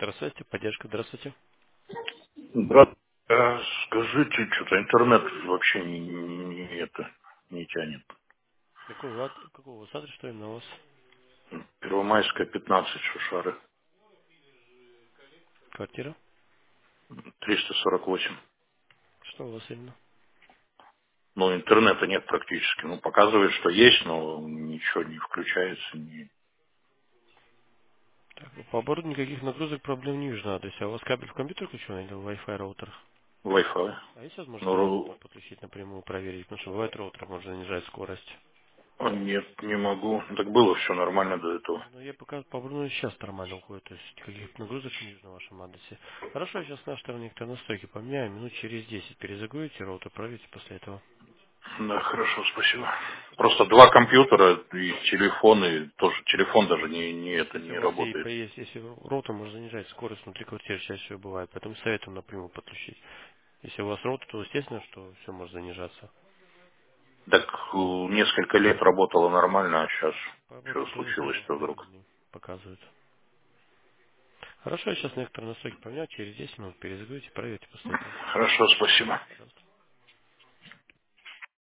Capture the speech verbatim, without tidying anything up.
Здравствуйте, поддержка, здравствуйте. Брат, а скажите, что-то интернет вообще не, не- не это не тянет. Какой у вас, какого у вас адрес, что именно у вас? Первомайская, пятнадцать, Шушары, Квартира? триста сорок восемь. Что у вас именно? Ну, интернета нет практически. Ну, показывает, что есть, но ничего не включается, ни Так, ну, по оборудованию никаких нагрузок проблем не вижу на адресе. А у вас кабель в компьютер включен или в Wi-Fi роутер? Wi-Fi. А есть возможность Ну, роутер ру- туда подключить напрямую, проверить? Потому что бывает роутер может занижать скорость. а нет, не могу. Так было все нормально до этого. Но я пока по оборудованию сейчас нормально уходит, то есть никаких нагрузок не вижу на вашем адресе. Хорошо, я сейчас на нашей стороне некоторые настройки поменяю, минут через десять перезагрузите роутер, проверьте после этого. Да, хорошо, спасибо. Все, Просто пожалуйста. два компьютера и телефон, и тоже телефон даже не, не это Если не у вас и работает. есть, если роутер может занижать скорость внутри квартиры, чаще всего бывает, поэтому советуем напрямую подключить. Если у вас роутер, то естественно, что все может занижаться. Так э, несколько лет работало нормально, а сейчас По что оборудованию тоже стабильно случилось-то вдруг? не показывают. Хорошо, я сейчас некоторые настройки поменяю, через десять минут перезагрузите, проверьте после этого. Хорошо, спасибо. Пожалуйста.